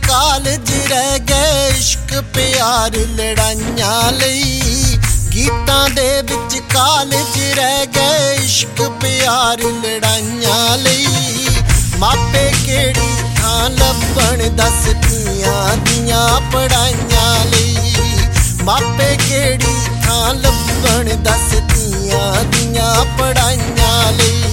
College ਰਹਿ ਗਏ ਇਸ਼ਕ ਪਿਆਰ ਲੜਾਈਆਂ ਲਈ। ਗੀਤਾਂ ਦੇ ਵਿੱਚ ਕਾਲਜ ਰਹਿ ਗਏ ਇਸ਼ਕ ਪਿਆਰ ਲੜਾਈਆਂ ਲਈ। ਮਾਪੇ ਕਿਹੜੀ ਥਾਂ ਲੱਭਣ ਦੱਸ ਧੀਆਂ ਦੀਆਂ ਪੜ੍ਹਾਈਆਂ ਲਈ। ਮਾਪੇ ਕਿਹੜੀ ਥਾਂ ਲੱਭਣ ਦੱਸ ਧੀਆਂ ਦੀਆਂ ਪੜ੍ਹਾਈਆਂ ਲਈ।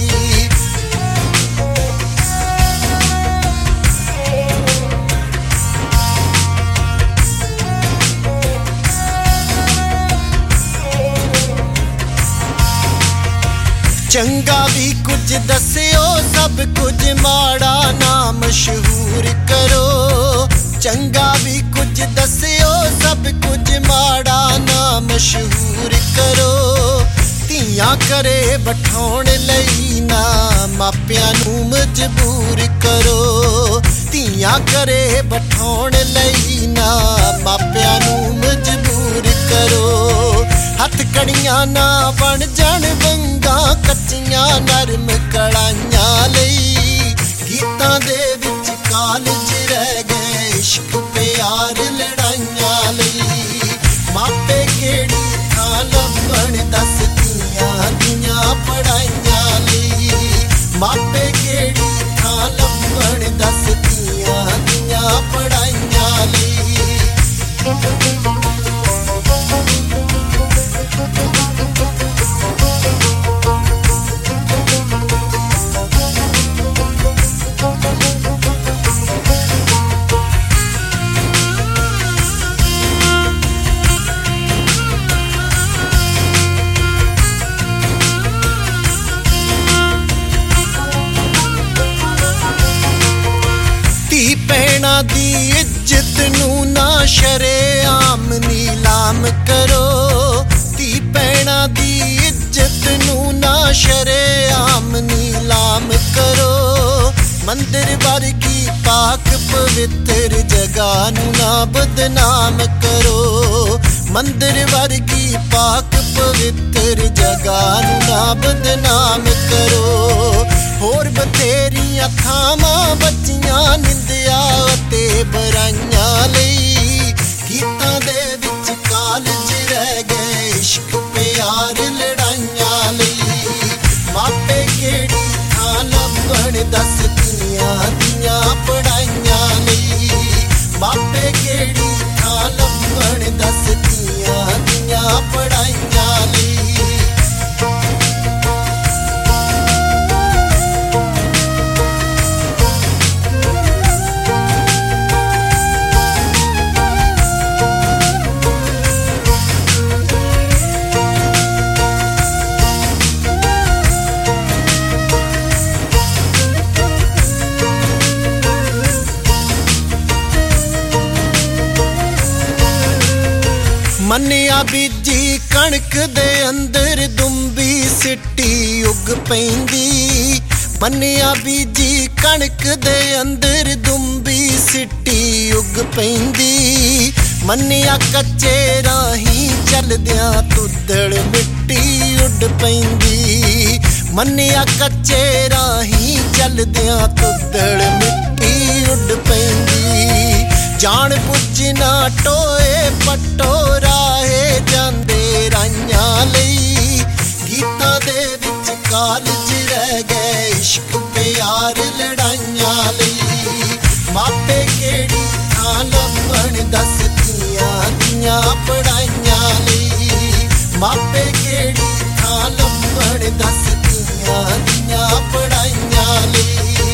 ਚੰਗਾ ਵੀ ਕੁਝ ਦੱਸਿਓ ਸਭ ਕੁਝ ਮਾੜਾ ਨਾ ਮਸ਼ਹੂਰ ਕਰੋ। ਚੰਗਾ ਵੀ ਕੁਝ ਦੱਸਿਓ ਸਭ ਕੁਝ ਮਾੜਾ ਨਾ ਮਸ਼ਹੂਰ ਕਰੋ। ਧੀਆਂ ਘਰੇ ਬਿਠਾਉਣ ਲਈ ਨਾ ਮਾਪਿਆਂ ਨੂੰ ਮਜਬੂਰ ਕਰੋ। ਧੀਆਂ ਘਰੇ ਬਿਠਾਉਣ ਲਈ ਨਾ ਮਾਪਿਆਂ ਨੂੰ ਮਜਬੂਰ ਕਰੋ। ਹੱਥ ਕੜੀਆਂ ਨਾ ਬਣ ਜਾਣ ਵੰਗਾਂ ਕੱਚੀਆਂ ਨਰਮ ਕੜਾਈਆਂ ਲਈ। ਗੀਤਾਂ ਦੇ ਵਿੱਚ ਕਾਲਜ ਰਹਿ ਗਏ ਇਸ਼ਕ ਪਿਆਰ ਲੜਾਈਆਂ ਲਈ। ਮਾਪੇ ਕਿਹੜੀ ਥਾਂ ਲੱਭਣ ਦੱਸ ਧੀਆਂ ਦੀਆਂ ਪੜ੍ਹਾਈਆਂ ਲਈ। ਮਾਪੇ ਕਿਹੜੀ ਥਾਂ ਲੱਭਣ ਦੱਸ ਧੀਆਂ ਦੀਆਂ ਪੜ੍ਹਾਈਆਂ ਲਈ। ਭੈਣਾਂ ਦੀ ਇੱਜ਼ਤ ਨੂੰ ਨਾ ਸ਼ਰੇਆਮ ਨੀਲਾਮ ਕਰੋ। ਧੀ ਭੈਣਾਂ ਦੀ ਇੱਜ਼ਤ ਨੂੰ ਨਾ ਸ਼ਰੇਆਮ ਨੀਲਾਮ ਕਰੋ। ਮੰਦਿਰ ਵਰਗੀ ਪਾਕ ਪਵਿੱਤਰ ਜਗ੍ਹਾ ਨੂੰ ਨਾ ਬਦਨਾਮ ਕਰੋ। ਮੰਦਿਰ ਵਰਗੀ ਪਾਕ ਪਵਿੱਤਰ ਜਗ੍ਹਾ ਨੂੰ ਨਾ ਬਦਨਾਮ ਕਰੋ। ਹੋਰ ਬਥੇਰੀਆਂ ਥਾਵਾਂ ਬਚੀਆਂ ਨਿੰਦਿਆ ਅਤੇ ਬੁਰਾਈਆਂ ਲਈ। ਗੀਤਾਂ ਦੇ ਵਿੱਚ ਕਾਲਜ ਰਹਿ ਗਏ ਇਸ਼ਕ ਪਿਆਰ ਲੜਾਈਆਂ ਲਈ। ਮਾਪੇ ਕਿਹੜੀ ਥਾਂ ਲੱਭਣ ਦੱਸ ਧੀਆਂ ਦੀਆਂ ਪੜ੍ਹਾਈਆਂ ਲਈ। ਮਾਪੇ ਕਿਹੜੀ ਥਾਂ ਲੱਭਣ ਦੱਸ ਧੀਆਂ ਦੀਆਂ ਪੜ੍ਹਾਈਆਂ ਲਈ। ਮੰਨਿਆ ਬੀਜੀ ਕਣਕ ਦੇ ਅੰਦਰ ਦੁੰਬੀ ਸਿੱਟੀ ਉੱਗ ਪੈਂਦੀ। ਮੰਨਿਆ ਬੀਜੀ ਕਣਕ ਦੇ ਅੰਦਰ ਦੁੰਬੀ ਸਿੱਟੀ ਉੱਗ ਪੈਂਦੀ। ਮੰਨਿਆ ਕੱਚੇ ਰਾਹੀਂ ਚੱਲਦਿਆਂ ਤੁੱਦੜ ਮਿੱਟੀ ਉੱਡ ਪੈਂਦੀ। ਮੰਨਿਆ ਕੱਚੇ ਰਾਹੀਂ ਚੱਲਦਿਆਂ ਤੁੱਦੜ ਮਿੱਟੀ ਉੱਡ ਪੈਂਦੀ। ਜਾਣ ਬੁੱਝ ਨਾ ਟੋਏ ਪੱਟੋ ਰਾਹੇ ਜਾਂਦੇ ਰਾਈਆਂ ਲਈ। ਗੀਤਾਂ ਦੇ ਵਿੱਚ ਕਾਲਜ ਰਹਿ ਗਏ ਇਸ਼ਕ ਪਿਆਰ ਲੜਾਈਆਂ ਲਈ। ਮਾਪੇ ਕਿਹੜੀ ਥਾਂ ਲੱਭਣ ਦੱਸ ਧੀਆਂ ਦੀਆਂ ਪੜ੍ਹਾਈਆਂ ਲਈ। ਮਾਪੇ ਕਿਹੜੀ ਥਾਂ ਲੱਭਣ ਦੱਸ ਧੀਆਂ ਦੀਆਂ ਪੜ੍ਹਾਈਆਂ ਲਈ।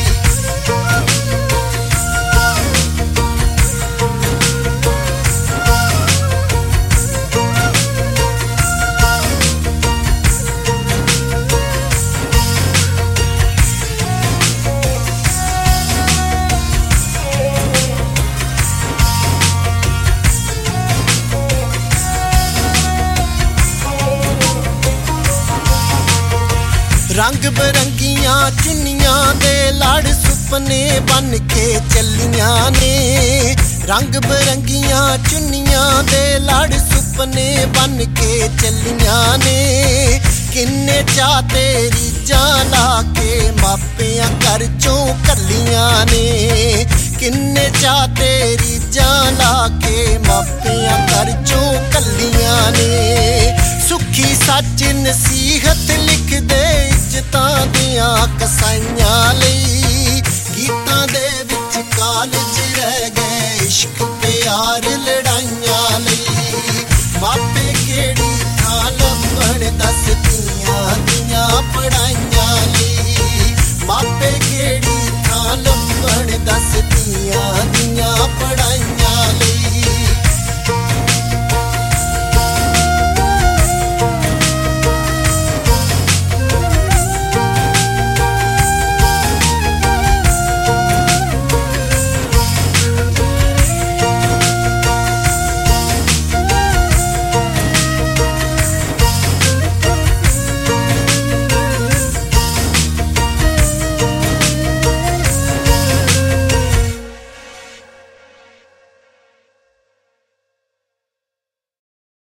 ਰੰਗ ਬਰੰਗੀਆਂ ਚੁੰਨੀਆਂ ਦੇ ਲੜ ਸੁਪਨੇ ਬਣ ਕੇ ਚੱਲੀਆਂ ਨੇ। ਰੰਗ ਬਰੰਗੀਆਂ ਚੁੰਨੀਆਂ ਦੇ ਲੜ ਸੁਪਨੇ ਬਣ ਕੇ ਚੱਲੀਆਂ ਨੇ। ਕਿੰਨੇ ਚਾਹ ਤੇਰੀ ਜਾਨ ਲਾ ਕੇ ਮਾਪਿਆਂ ਘਰ ਚੋਂ ਕੱਲੀਆਂ ਨੇ। ਕਿੰਨੇ ਚਾਹ ਤੇਰੀ ਪੜਾ ਕੇ ਮਾਪਿਆਂ ਘਰ ਚੋਂ ਕੱਲੀਆਂ ਨੇ। ਸੁੱਖੀ ਸੱਚ ਨਸੀਹਤ ਲਿਖਦੇ ਇੱਜ਼ਤਾਂ ਦੀਆਂ ਕਸਾਈਆਂ ਲਈ। ਗੀਤਾਂ ਦੇ ਵਿੱਚ ਕਾਲਜ ਰਹਿ ਗਏ ਇਸ਼ਕ ਪਿਆਰ ਲੜਾਈਆਂ ਲਈ। ਮਾਪੇ ਕਿਹੜੀ ਥਾਂ ਲੱਭਣ ਦੱਸ ਧੀਆਂ ਦੀਆਂ ਪੜਾਈਆਂ ਲਈ। ਮਾਪੇ ਕਿਹੜੀ ਥਾਂ ਲੱਭਣ ਦੱਸ ਧੀਆਂ